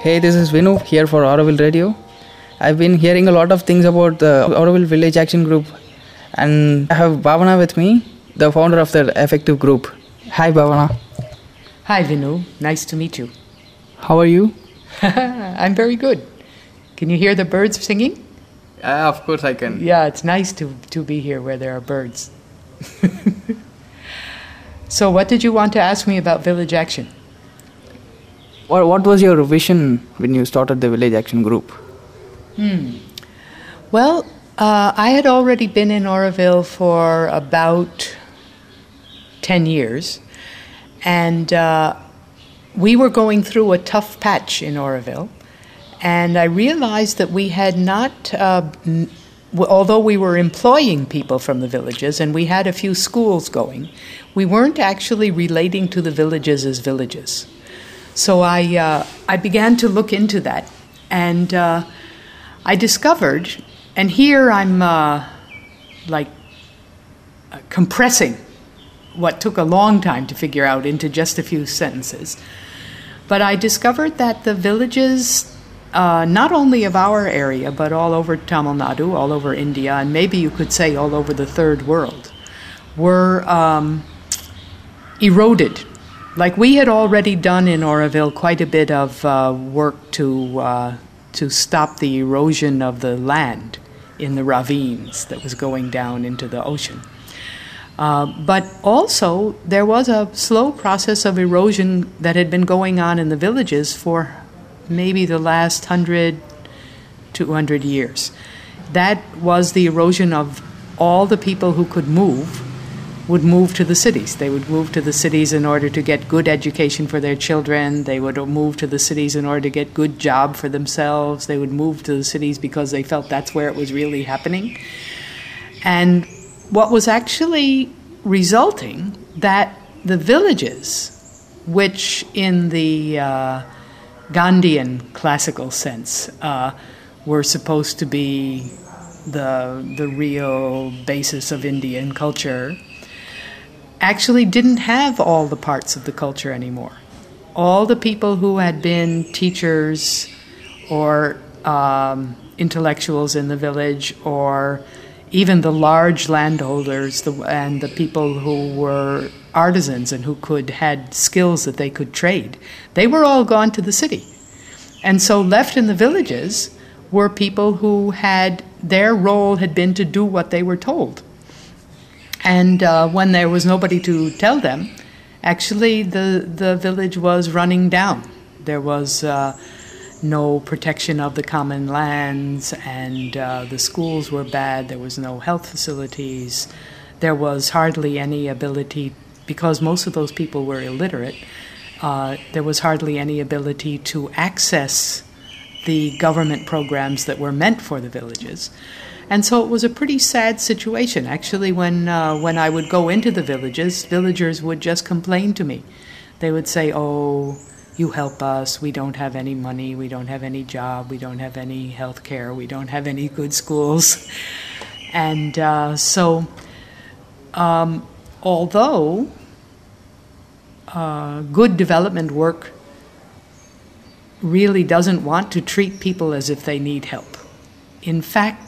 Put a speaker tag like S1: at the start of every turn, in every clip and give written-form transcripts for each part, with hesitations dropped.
S1: Hey, this is Vinu here for Auroville Radio. I've been hearing a lot of things about the Auroville Village Action Group, and I have Bhavana with me, the founder of the Effective Group. Hi, Bhavana.
S2: Hi, Vinu. Nice to meet you.
S1: How are you?
S2: I'm very good. Can you hear the birds singing?
S1: Of course I can.
S2: Yeah, it's nice to be here where there are birds. So what did you want to ask me about Village Action?
S1: What was your vision when you started the Village Action Group?
S2: Well, I had already been in Auroville for about 10 years, and we were going through a tough patch in Auroville, and I realized that we had not, although we were employing people from the villages and we had a few schools going, we weren't actually relating to the villages as villages. So I began to look into that, and I discovered, and here I'm compressing what took a long time to figure out into just a few sentences. But I discovered that the villages, not only of our area, but all over Tamil Nadu, all over India, and maybe you could say all over the third world, were eroded. Like we had already done in Auroville quite a bit of work to stop the erosion of the land in the ravines that was going down into the ocean. But also there was a slow process of erosion that had been going on in the villages for maybe the last 100, 200 years. That was the erosion of all the people who could move would move to the cities. They would move to the cities in order to get good education for their children. They would move to the cities in order to get good job for themselves. They would move to the cities because they felt that's where it was really happening. And what was actually resulting, that the villages, which in the Gandhian classical sense were supposed to be the real basis of Indian culture, actually didn't have all the parts of the culture anymore. All the people who had been teachers or intellectuals in the village, or even the large landholders and the people who were artisans and who had skills that they could trade, they were all gone to the city. And so left in the villages were people who had, their role had been to do what they were told. And when there was nobody to tell them, actually the village was running down. There was no protection of the common lands, and the schools were bad. There was no health facilities. There was hardly any ability, because most of those people were illiterate, there was hardly any ability to access the government programs that were meant for the villages. And so it was a pretty sad situation. Actually, when I would go into the villages, villagers would just complain to me. They would say, "Oh, you help us. We don't have any money. We don't have any job. We don't have any health care. We don't have any good schools." And although good development work really doesn't want to treat people as if they need help. In fact,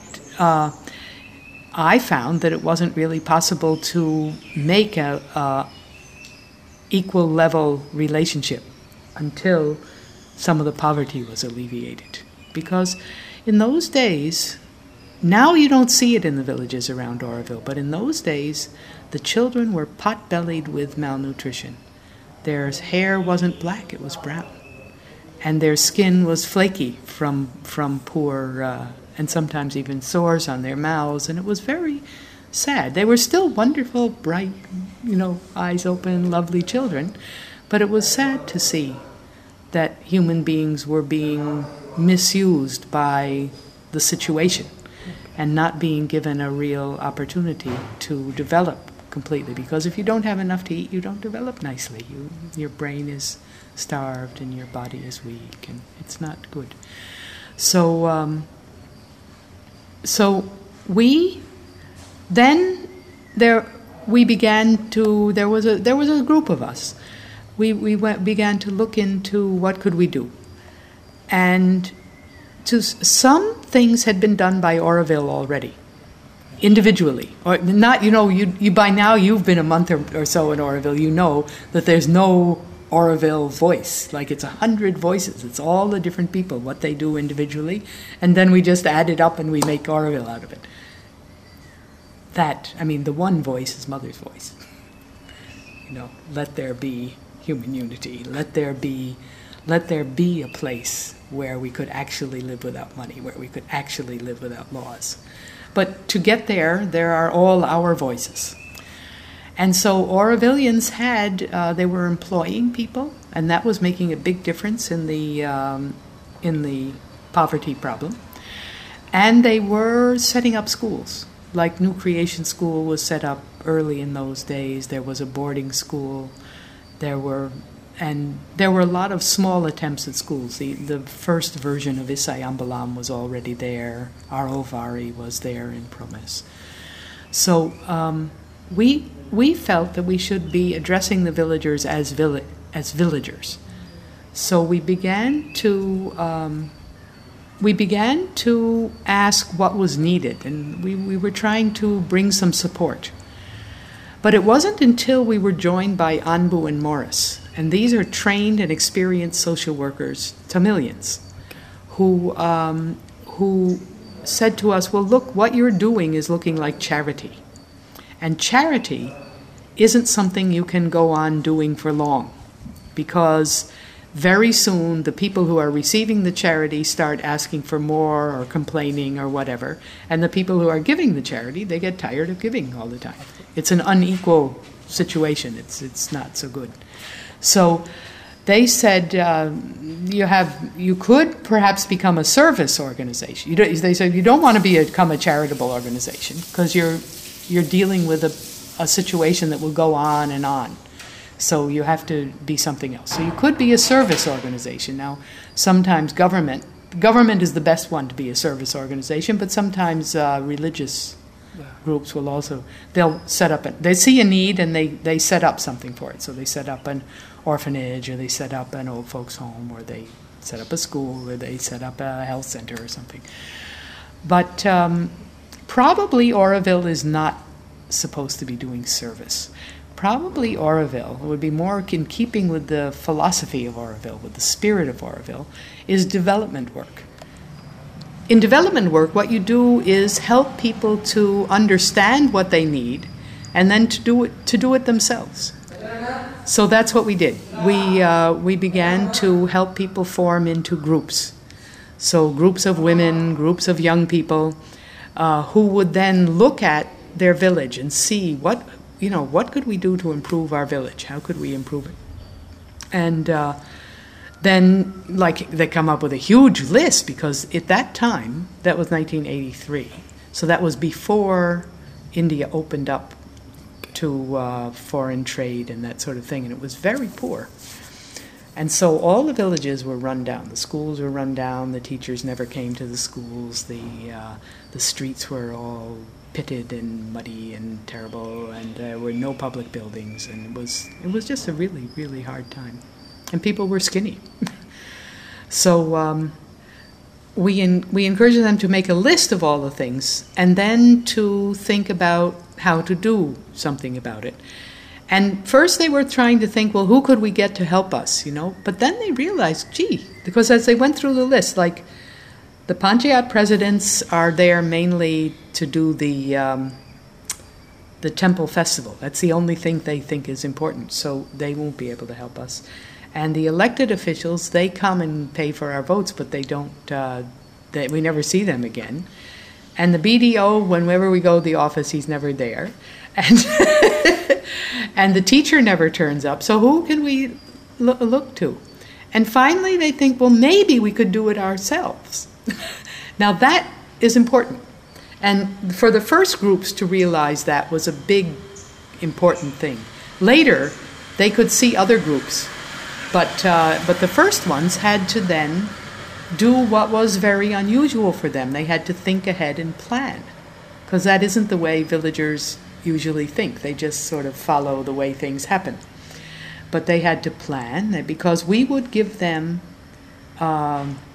S2: I found that it wasn't really possible to make a equal level relationship until some of the poverty was alleviated. Because in those days, now you don't see it in the villages around Auroville, but in those days, the children were pot-bellied with malnutrition. Their hair wasn't black, it was brown. And their skin was flaky from poor and sometimes even sores on their mouths, and it was very sad. They were still wonderful, bright, eyes open, lovely children, but it was sad to see that human beings were being misused by the situation and not being given a real opportunity to develop completely. Because if you don't have enough to eat, you don't develop nicely. Your brain is starved and your body is weak, and it's not good. So we then there was a group of us. We began to look into what could we do, And some things had been done by Oroville already, individually. Or not, you by now you've been a month or so in Oroville, you know that there's no Oroville voice. Like it's 100 voices. It's all the different people, what they do individually. And then we just add it up and we make Oroville out of it. The one voice is Mother's voice. Let there be human unity. Let there be a place where we could actually live without money, where we could actually live without laws. But to get there are all our voices. And so Orovillians they were employing people, and that was making a big difference in the poverty problem. And they were setting up schools. Like New Creation School was set up early in those days. There was a boarding school. There were a lot of small attempts at schools. The first version of Isayambalam was already there. Arovari was there in Promise. So we felt that we should be addressing the villagers as villagers. So we began to ask what was needed, and we were trying to bring some support. But it wasn't until we were joined by Anbu and Morris, and these are trained and experienced social workers, Tamilians, who said to us, well, look, what you're doing is looking like charity. And charity isn't something you can go on doing for long, because very soon the people who are receiving the charity start asking for more or complaining or whatever, and the people who are giving the charity, they get tired of giving all the time. It's an unequal situation. It's not so good. So they said you could perhaps become a service organization. They said you don't want to become a charitable organization because you're dealing with a situation that will go on and on. So you have to be something else. So you could be a service organization. Now, sometimes government is the best one to be a service organization, but sometimes religious groups will also, they'll set up, they see a need and they set up something for it. So they set up an orphanage, or they set up an old folks home, or they set up a school, or they set up a health center or something. But probably Oroville is not supposed to be doing service. Probably Oroville, it would be more in keeping with the philosophy of Oroville, with the spirit of Oroville, is development work. In development work, what you do is help people to understand what they need and then to do it themselves. So that's what we did. We began to help people form into groups. So groups of women, groups of young people, who would then look at their village and see what could we do to improve our village? How could we improve it? And then, they come up with a huge list, because at that time, that was 1983, so that was before India opened up to foreign trade and that sort of thing, and it was very poor. And so all the villages were run down. The schools were run down. The teachers never came to the schools. The streets were all pitted and muddy and terrible, and there were no public buildings, and it was just a really, really hard time. And people were skinny. So we encouraged them to make a list of all the things, and then to think about how to do something about it. And first they were trying to think, well, who could we get to help us, But then they realized, because as they went through the list, like the Panchayat presidents are there mainly to do the temple festival. That's the only thing they think is important, so they won't be able to help us. And the elected officials, they come and pay for our votes, but they don't. We never see them again. And the BDO, whenever we go to the office, he's never there, and and the teacher never turns up. So who can we look to? And finally, they think, well, maybe we could do it ourselves. Now that is important. And for the first groups to realize that was a big, important thing. Later, they could see other groups. But the first ones had to then do what was very unusual for them. They had to think ahead and plan, because that isn't the way villagers usually think. They just sort of follow the way things happen. But they had to plan, because we would give them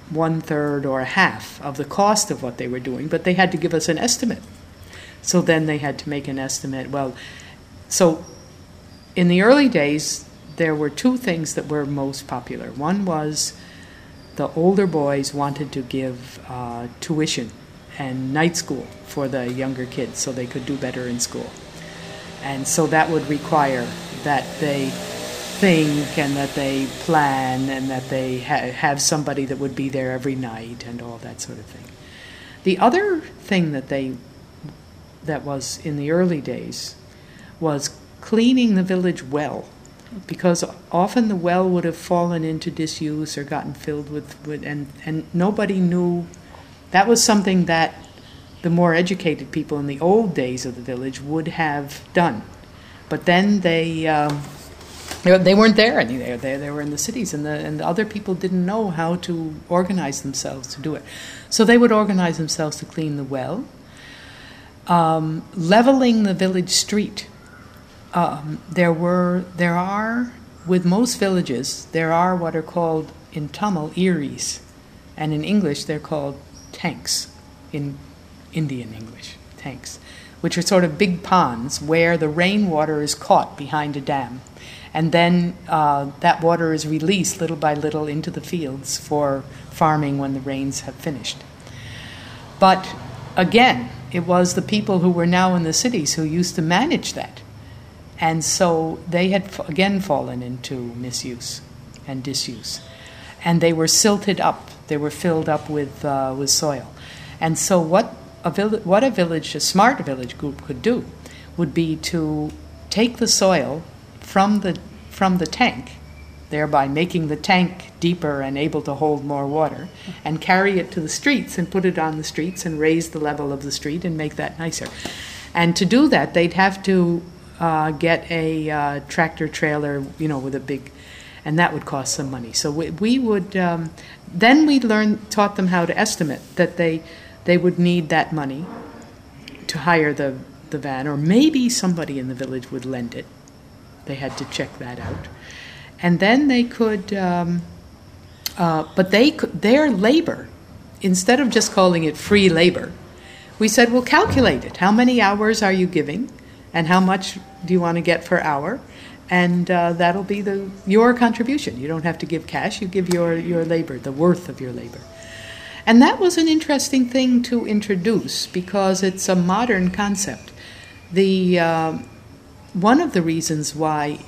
S2: 1/3 or a half of the cost of what they were doing, but they had to give us an estimate. So then they had to make an estimate. Well, so in the early days, there were two things that were most popular. One was the older boys wanted to give tuition and night school for the younger kids so they could do better in school. And so that would require that they think and that they plan and that they have somebody that would be there every night and all that sort of thing. The other thing that was in the early days was cleaning the village well, because often the well would have fallen into disuse or gotten filled with and nobody knew. That was something that the more educated people in the old days of the village would have done. But then they weren't there anymore. They were in the cities, and the other people didn't know how to organize themselves to do it. So they would organize themselves to clean the well. Leveling the village street. There are, with most villages, there are what are called in Tamil eries, and in English they're called tanks, in Indian English, tanks, which are sort of big ponds where the rainwater is caught behind a dam. And then that water is released little by little into the fields for farming when the rains have finished. But again, it was the people who were now in the cities who used to manage that. And so they had again fallen into misuse and disuse. And they were silted up. They were filled up with soil. And so what a smart village group could do would be to take the soil from the tank, thereby making the tank deeper and able to hold more water, and carry it to the streets and put it on the streets and raise the level of the street and make that nicer. And to do that, they'd have to get a tractor trailer, with a big, and that would cost some money. So we would, then we taught them how to estimate that they would need that money to hire the van, or maybe somebody in the village would lend it. They had to check that out. And then they could, but their labor, instead of just calling it free labor, we said, well, calculate it. How many hours are you giving? And how much do you want to get per hour? And that'll be your contribution. You don't have to give cash. You give your labor, the worth of your labor. And that was an interesting thing to introduce because it's a modern concept. One of the reasons why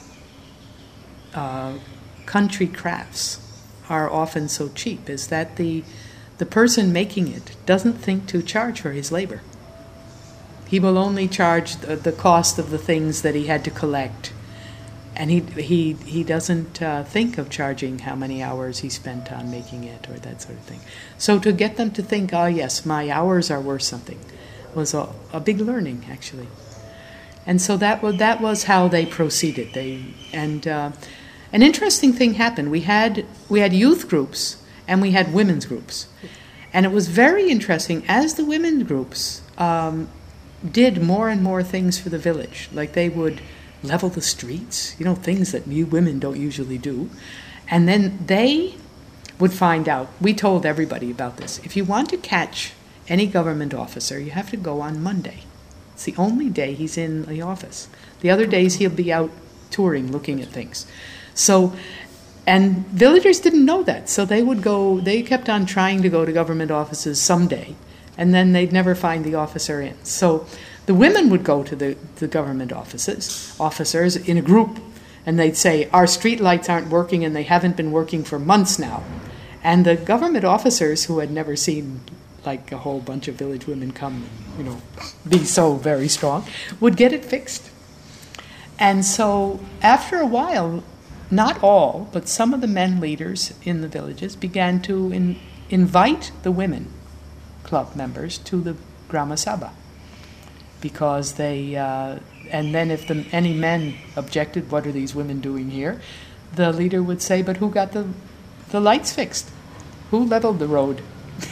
S2: country crafts are often so cheap is that the person making it doesn't think to charge for his labor. He will only charge the cost of the things that he had to collect, and he doesn't think of charging how many hours he spent on making it or that sort of thing. So to get them to think, oh yes, my hours are worth something, was a big learning actually. And so that was how they proceeded. An interesting thing happened. We had youth groups and we had women's groups, and it was very interesting as the women's groups did more and more things for the village. Like they would level the streets, things that you women don't usually do, and then they would find out. We told everybody about this. If you want to catch any government officer, you have to go on Monday. It's the only day he's in the office. The other days he'll be out touring, looking at things. So, and villagers didn't know that, so they kept on trying to go to government offices someday, and then they'd never find the officer in. So the women would go to the government officers in a group, and they'd say, our street lights aren't working and they haven't been working for months now. And the government officers, who had never seen like a whole bunch of village women come, be so very strong, would get it fixed. And so after a while, not all, but some of the men leaders in the villages began to invite the women club members to the Grama Sabha, because and then if any men objected, what are these women doing here? The leader would say, but who got the lights fixed? Who leveled the road?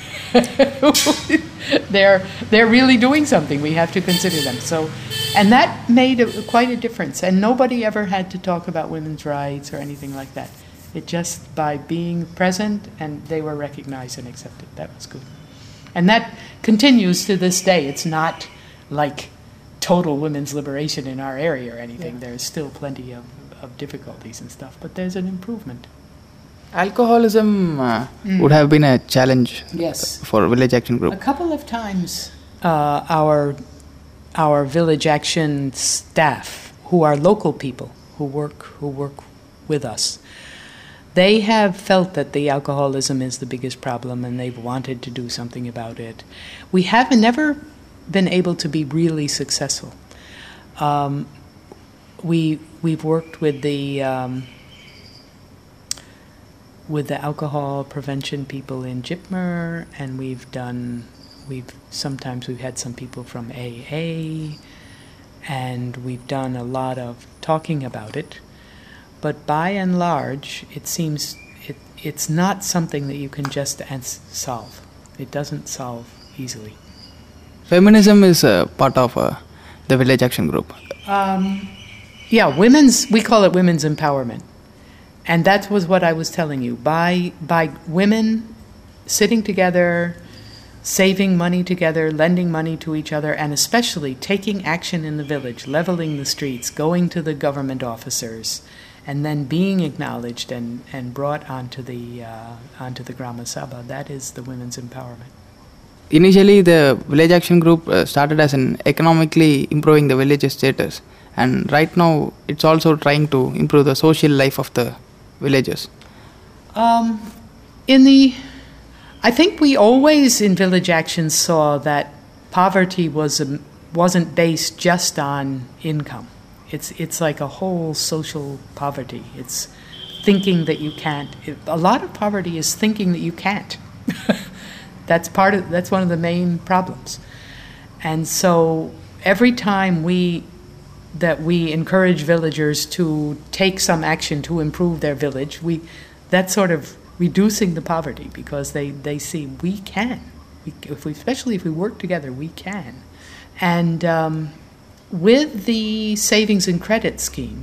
S2: They're really doing something. We have to consider them. So, and that made quite a difference. And nobody ever had to talk about women's rights or anything like that. It just by being present, and they were recognized and accepted. That was good. And that continues to this day. It's not like total women's liberation in our area or anything. Yeah. There's still plenty of difficulties and stuff, but there's an improvement.
S1: Alcoholism would have been a challenge,
S2: yes,
S1: for Village Action Group.
S2: A couple of times our Village Action staff, who are local people who work with us, they have felt that the alcoholism is the biggest problem and they've wanted to do something about it. We have never been able to be really successful. We've worked with the alcohol prevention people in Jipmer, and we've had some people from AA, and we've done a lot of talking about it. But by and large, it seems it's not something that you can just solve. It doesn't solve easily.
S1: Feminism is a part of the Village Action Group.
S2: Yeah, we call it women's empowerment. And that was what I was telling you. By women sitting together, saving money together, lending money to each other, and especially taking action in the village, leveling the streets, going to the government officers, and then being acknowledged and brought onto the Grama Sabha. That is the women's empowerment.
S1: Initially, the Village Action Group started as an economically improving the village's status, and right now it's also trying to improve the social life of the villagers.
S2: I think we always in Village Action saw that poverty wasn't based just on income. It's like a whole social poverty. It's thinking that you can't. A lot of poverty is thinking that you can't. That's one of the main problems. And so every time we encourage villagers to take some action to improve their village, that's sort of reducing the poverty, because they see we can. Especially if we work together, we can. And with the savings and credit scheme,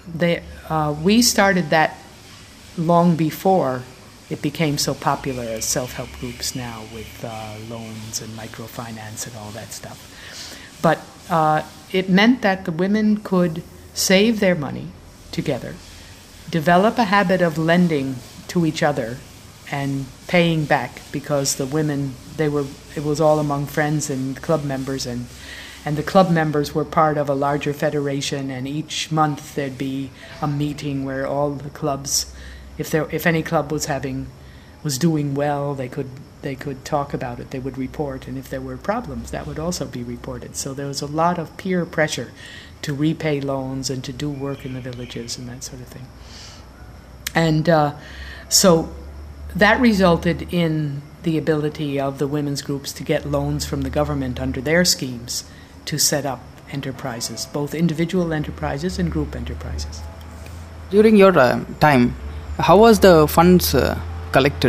S2: we started that long before it became so popular as self-help groups now, with loans and microfinance and all that stuff. But it meant that the women could save their money together, develop a habit of lending to each other and paying back, because the women, it was all among friends and club members, and the club members were part of a larger federation, and each month there'd be a meeting where all the clubs, if any club was doing well, they could talk about it, they would report, and if there were problems, that would also be reported. So there was a lot of peer pressure to repay loans and to do work in the villages and that sort of thing. And so that resulted in the ability of the women's groups to get loans from the government under their schemes to set up enterprises, both individual enterprises and group enterprises.
S1: During your time, how was the funds collected?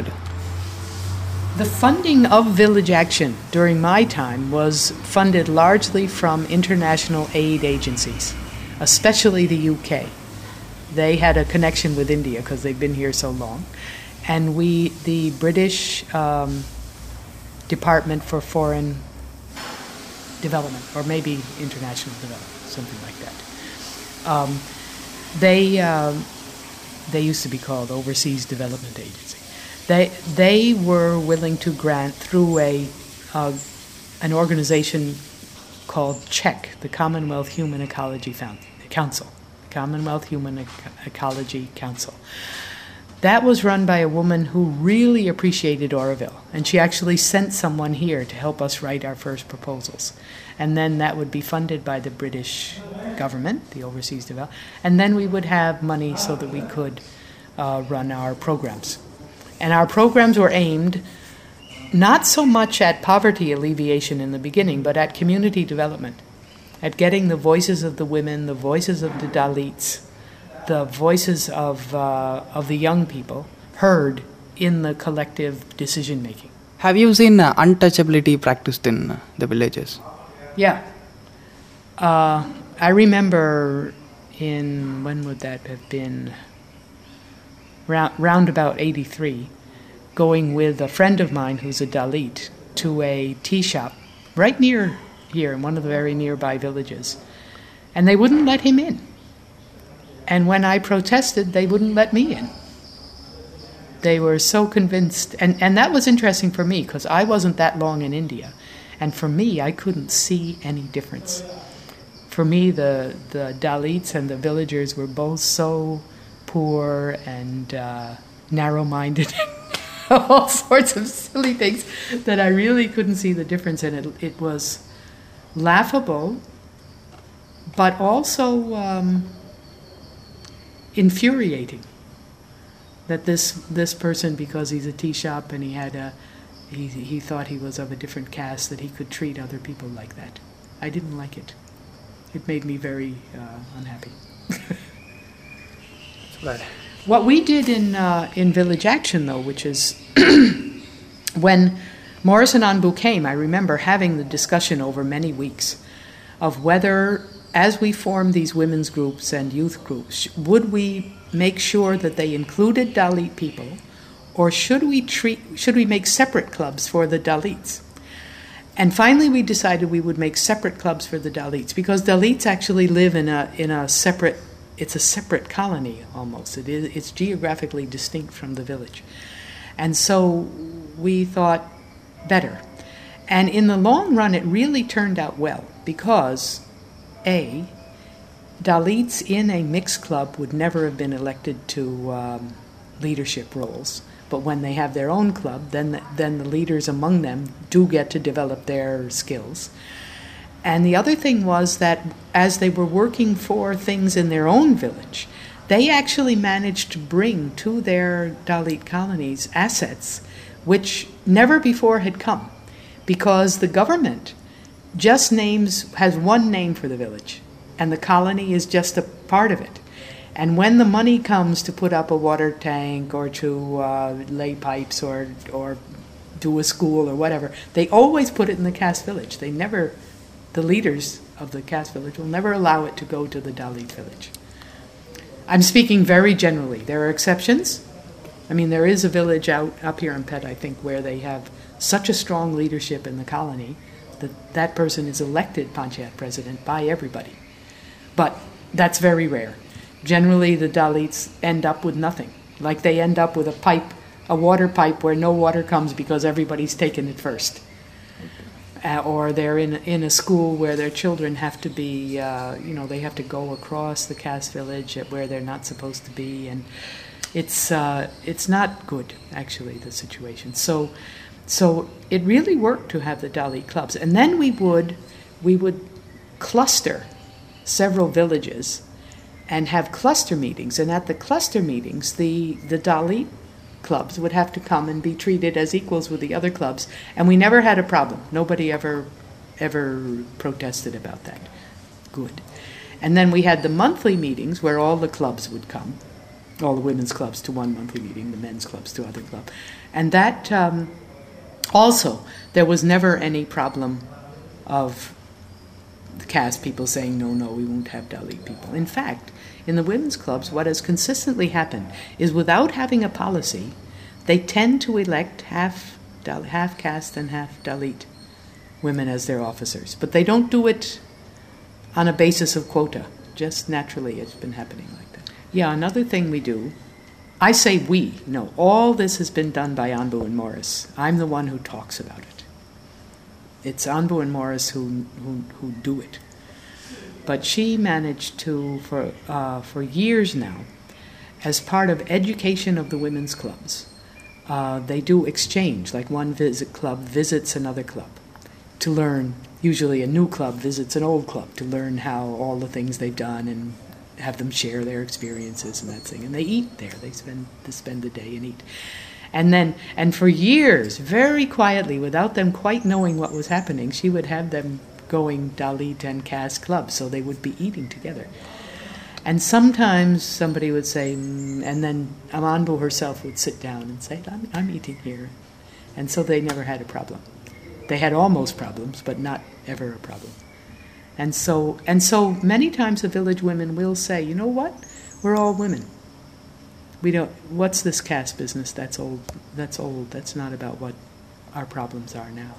S2: The funding of Village Action during my time was funded largely from international aid agencies, especially the UK. They had a connection with India because they've been here so long. And the British Department for Foreign Development, or maybe International Development, something like that. They used to be called Overseas Development Agency. They were willing to grant through an organization called CHEC, the Commonwealth Human Ecology Council. Commonwealth Human Ecology Council. That was run by a woman who really appreciated Oroville, and she actually sent someone here to help us write our first proposals. And then that would be funded by the British government, the Overseas Development, and then we would have money so that we could run our programs. And our programs were aimed not so much at poverty alleviation in the beginning, but at community development, at getting the voices of the women, the voices of the Dalits, the voices of the young people heard in the collective decision making.
S1: Have you seen untouchability practiced in the villages?
S2: Yeah. I remember when would that have been? round about 83, going with a friend of mine who's a Dalit to a tea shop right near here in one of the very nearby villages. And they wouldn't let him in. And when I protested, they wouldn't let me in. They were so convinced. And that was interesting for me because I wasn't that long in India. And for me, I couldn't see any difference. For me, the Dalits and the villagers were both so poor and narrow-minded, all sorts of silly things that I really couldn't see the difference in it. It was laughable, but also infuriating that this person, because he's a tea shop and he thought he was of a different caste, that he could treat other people like that. I didn't like it. It made me very unhappy.
S1: Right.
S2: What we did in Village Action, though, which is when Morris and Anbu came, I remember having the discussion over many weeks of whether, as we formed these women's groups and youth groups, would we make sure that they included Dalit people, or should we make separate clubs for the Dalits? And finally, we decided we would make separate clubs for the Dalits, because Dalits actually live in a separate. It's a separate colony almost. It's geographically distinct from the village, and so we thought better. And in the long run, it really turned out well because, A, Dalits in a mixed club would never have been elected to leadership roles. But when they have their own club, then the leaders among them do get to develop their skills. And the other thing was that as they were working for things in their own village, they actually managed to bring to their Dalit colonies assets which never before had come, because the government just has one name for the village, and the colony is just a part of it. And when the money comes to put up a water tank or to lay pipes or do a school or whatever, they always put it in the caste village. The leaders of the caste village will never allow it to go to the Dalit village. I'm speaking very generally. There are exceptions. I mean, there is a village up here in Pet, I think, where they have such a strong leadership in the colony that person is elected Panchayat president by everybody. But that's very rare. Generally, the Dalits end up with nothing. Like they end up with a water pipe where no water comes because everybody's taken it first. Or they're in a school where their children have to be, they have to go across the caste village where they're not supposed to be. And it's not good, actually, the situation. So it really worked to have the Dalit clubs. And then we would cluster several villages and have cluster meetings. And at the cluster meetings, the Dalit clubs would have to come and be treated as equals with the other clubs. And we never had a problem. Nobody ever protested about that. Good. And then we had the monthly meetings where all the clubs would come, all the women's clubs to one monthly meeting, the men's clubs to other club. And that also, there was never any problem of the caste people saying, no, we won't have Dalit people. In fact, in the women's clubs, what has consistently happened is without having a policy, they tend to elect half caste and half Dalit women as their officers. But they don't do it on a basis of quota. Just naturally, it's been happening like that. Yeah, another thing we do, I say we. No, all this has been done by Anbu and Morris. I'm the one who talks about it. It's Anbu and Morris who do it. But she managed to, for years now, as part of education of the women's clubs, they do exchange, like one club visits another club to learn. Usually a new club visits an old club to learn how all the things they've done and have them share their experiences and that thing. And they eat there. They spend the day and eat. And for years, very quietly, without them quite knowing what was happening, she would have them going Dalit and caste clubs, so they would be eating together. And sometimes somebody would say, and then Amanbu herself would sit down and say, I'm eating here. And so they never had a problem. They had almost problems, but not ever a problem. And so many times the village women will say, you know what? We're all women. We don't. What's this caste business? That's old. That's old. That's not about what our problems are now.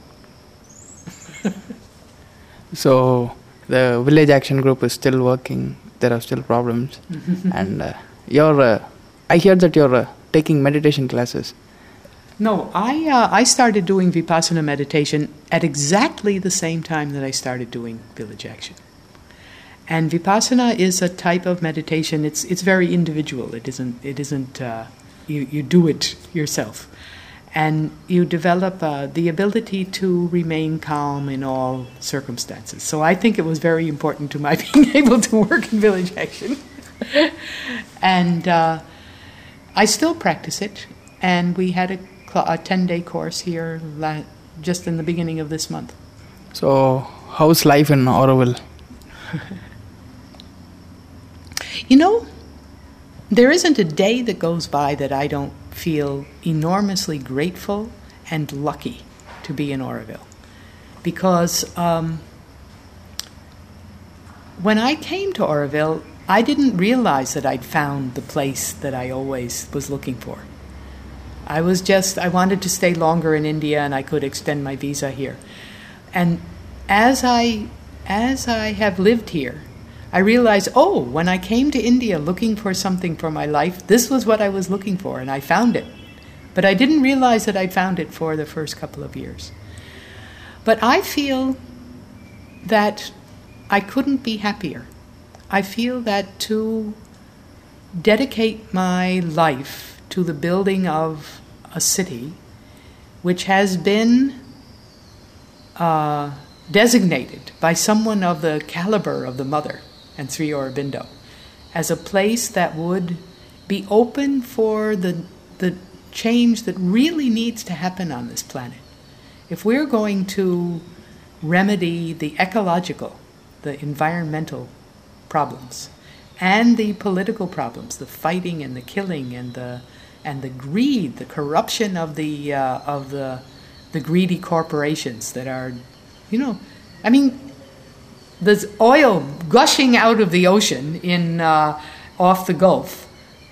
S1: So the village action group is still working. There are still problems, and I hear that you're taking meditation classes.
S2: No, I started doing Vipassana meditation at exactly the same time that I started doing village action. And Vipassana is a type of meditation. It's very individual. It isn't. You do it yourself, and you develop the ability to remain calm in all circumstances. So I think it was very important to my being able to work in village action, and I still practice it. And we had a 10-day course here just in the beginning of this month.
S1: So how's life in Auroville?
S2: You know, there isn't a day that goes by that I don't feel enormously grateful and lucky to be in Auroville. Because when I came to Auroville, I didn't realize that I'd found the place that I always was looking for. I wanted to stay longer in India, and I could extend my visa here. And as I have lived here, I realized, when I came to India looking for something for my life, this was what I was looking for, and I found it. But I didn't realize that I'd found it for the first couple of years. But I feel that I couldn't be happier. I feel that to dedicate my life to the building of a city which has been designated by someone of the caliber of the Mother and Sri Aurobindo as a place that would be open for the change that really needs to happen on this planet. If we're going to remedy the ecological, the environmental problems, and the political problems, the fighting and the killing and the greed, the corruption of the greedy corporations that are, there's oil gushing out of the ocean in off the Gulf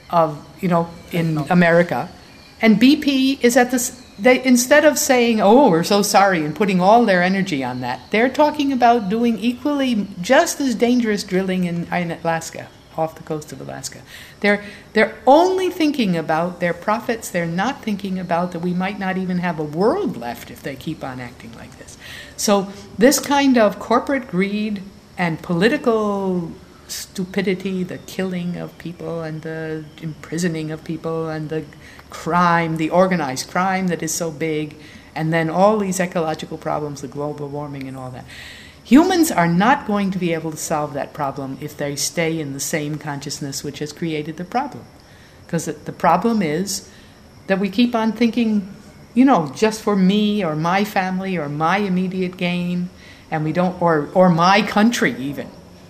S2: in America, and BP is at this. They, instead of saying, we're so sorry, and putting all their energy on that, they're talking about doing equally just as dangerous drilling in Alaska, off the coast of Alaska. They're only thinking about their profits. They're not thinking about that we might not even have a world left if they keep on acting like this. So this kind of corporate greed and political stupidity, the killing of people and the imprisoning of people and the crime, the organized crime that is so big, and then all these ecological problems, the global warming and all that. Humans are not going to be able to solve that problem if they stay in the same consciousness which has created the problem. Because the problem is that we keep on thinking, just for me or my family or my immediate gain, and we don't, or my country even,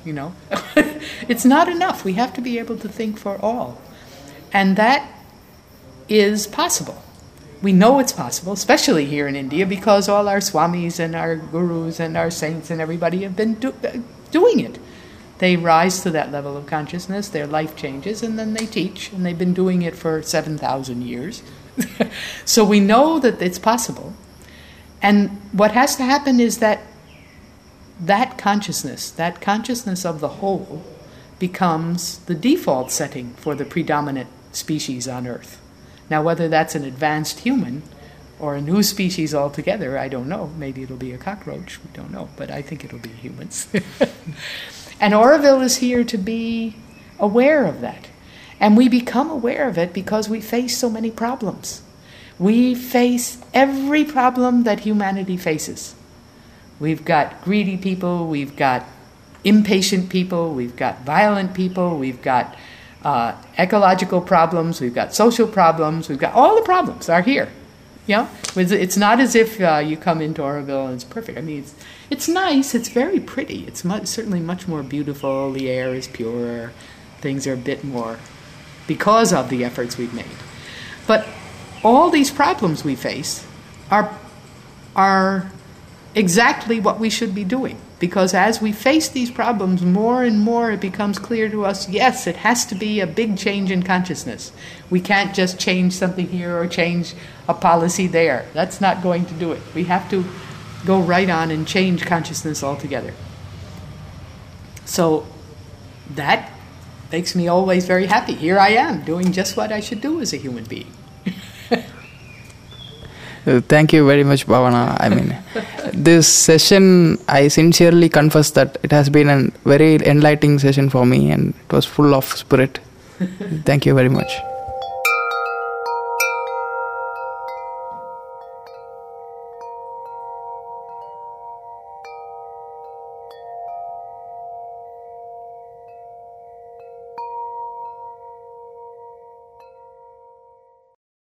S2: It's not enough. We have to be able to think for all. And that is possible. We know it's possible, especially here in India, because all our swamis and our gurus and our saints and everybody have been doing it. They rise to that level of consciousness, their life changes, and then they teach, and they've been doing it for 7,000 years. So we know that it's possible. And what has to happen is that consciousness of the whole, becomes the default setting for the predominant species on Earth. Now, whether that's an advanced human or a new species altogether, I don't know. Maybe it'll be a cockroach. We don't know. But I think it'll be humans. And Auroville is here to be aware of that. And we become aware of it because we face so many problems. We face every problem that humanity faces. We've got greedy people, we've got impatient people, we've got violent people, we've got ecological problems, we've got social problems, we've got all the problems are here. It's not as if you come into Auroville and it's perfect. I mean, it's nice, it's very pretty, it's certainly much more beautiful, the air is purer, things are a bit more because of the efforts we've made. But all these problems we face are exactly what we should be doing. Because as we face these problems more and more, it becomes clear to us, yes, it has to be a big change in consciousness. We can't just change something here or change a policy there. That's not going to do it. We have to go right on and change consciousness altogether. So that makes me always very happy. Here I am, doing just what I should do as a human being.
S1: Thank you very much, Bhavana. I mean, this session, I sincerely confess that it has been a very enlightening session for me, and it was full of spirit. Thank you very much.